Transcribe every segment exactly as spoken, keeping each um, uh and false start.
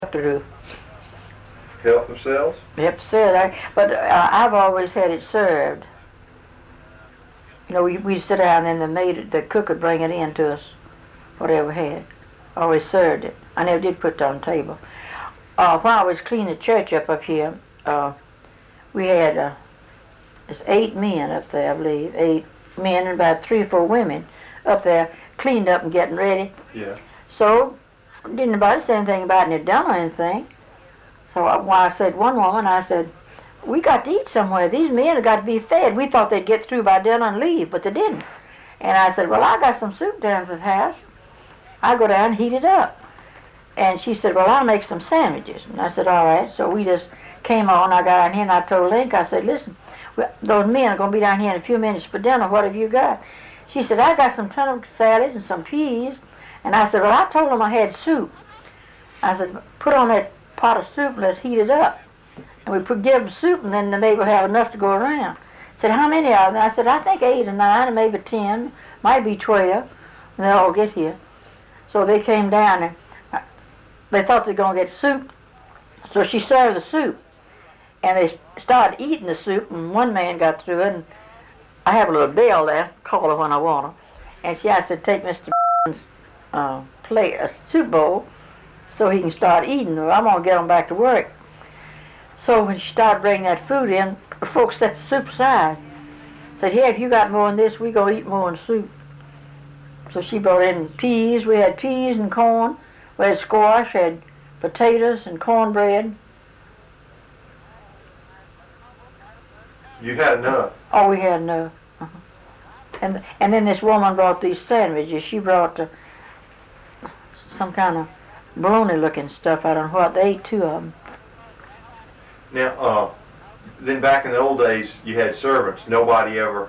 to do. Help themselves? They have to serve that. But uh, I've always had it served. You know, we we sit down and the maid, the cook would bring it in to us, whatever we had. Always served it. I never did put it on the table. Uh, while I was cleaning the church up up here, uh, we had uh, there's eight men up there, I believe, eight men and about three or four women up there cleaned up and getting ready. Yeah. So didn't nobody say anything about it done or anything. So I, well, I said one woman, I said, we got to eat somewhere. These men have got to be fed. We thought they'd get through by dinner and leave, but they didn't. And I said, well, I got some soup down at the house. I'll go down and heat it up. And she said, well, I'll make some sandwiches. And I said, all right. So we just came on. I got down here and I told Link, I said, listen, those men are going to be down here in a few minutes for dinner. What have you got? She said, I got some turnip salad and some peas. And I said, well, I told them I had soup. I said, put on that pot of soup and let's heat it up. And we put, give them soup, and then the maid will have enough to go around. I said, how many of them? I said, I think eight or nine, or maybe ten, might be twelve, and they'll all get here. So they came down, and they thought they were going to get soup, so she served the soup. And they started eating the soup, and one man got through it, and I have a little bell there, call her when I want her. And she asked to take Mister uh, plate, a soup bowl, so he can start eating, or I'm going to get him back to work. So when she started bringing that food in, the folks set the soup aside. Said, hey, if you got more than this, we going to eat more than soup. So she brought in peas. We had peas and corn. We had squash, had potatoes and cornbread. You had enough. Oh, we had enough. Uh-huh. And and then this woman brought these sandwiches. She brought uh, some kind of bologna-looking stuff. I don't know what. They ate two of them. Now, uh, then back in the old days, you had servants. Nobody ever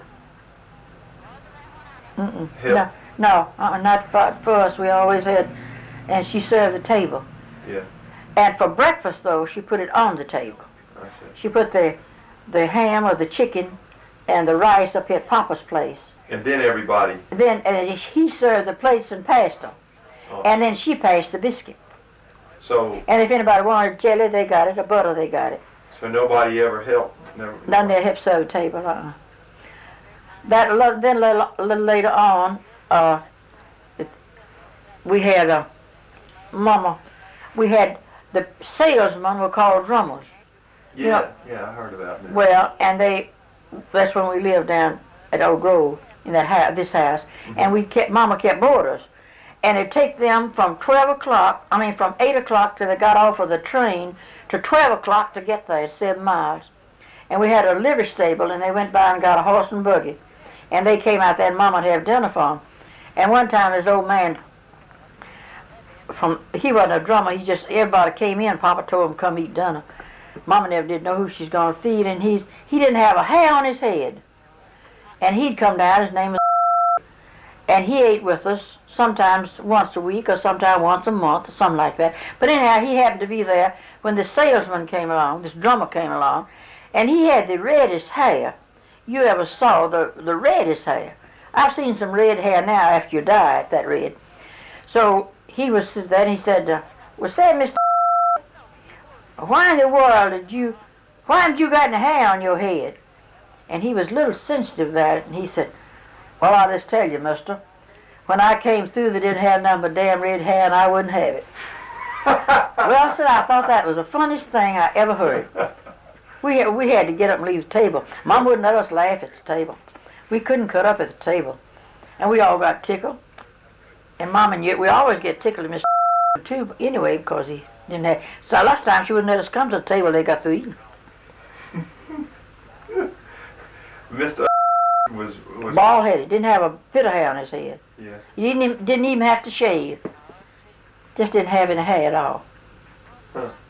Mm-mm. helped? No, no uh, not for, for us. We always had, and she served the table. Yeah. And for breakfast, though, she put it on the table. I see. She put the the ham or the chicken and the rice up here at Papa's place. And then everybody. Then and he served the plates and passed them. Oh. And then she passed the biscuit. So. And if anybody wanted jelly, they got it, or butter, they got it. So nobody ever helped. Never. None there helped serve the table. Uh-uh. That then a little later on, uh, it, we had a mama. We had the salesmen were called drummers. Yeah, you know, yeah, I heard about that. Well, and they, that's when we lived down at Oak Grove in that house, this house, mm-hmm. And we kept, Mama kept boarders, and it'd take them from twelve o'clock, I mean from eight o'clock till they got off of the train to twelve o'clock to get there, seven miles. And we had a livery stable, and they went by and got a horse and buggy, and they came out there, and Mama would have dinner for them. And one time this old man, from he wasn't a drummer, he just, everybody came in, Papa told him come eat dinner. Mama never did know who she's going to feed, and he's, he didn't have a hair on his head. And he'd come down, his name was and he ate with us sometimes once a week or sometimes once a month or something like that. But anyhow, he happened to be there when the salesman came along, this drummer came along, and he had the reddest hair you ever saw, the, the reddest hair. I've seen some red hair now after you die, that red. So he was there, and he said, uh, well, say, Mister why in the world did you, why did you got any hair on your head? And he was a little sensitive about it, and he said, well, I'll just tell you, mister, when I came through, they didn't have nothing but damn red hair, and I wouldn't have it. Well, I said, I thought that was the funniest thing I ever heard. We had, we had to get up and leave the table. Mom wouldn't let us laugh at the table. We couldn't cut up at the table. And we all got tickled. And Mom and you, we always get tickled at Mister too, but anyway, because he didn't have, so last time she wouldn't let us come to the table, they got through eating. Mister was, was bald-headed, didn't have a bit of hair on his head. Yeah. He didn't even, didn't even have to shave. Just didn't have any hair at all. Huh.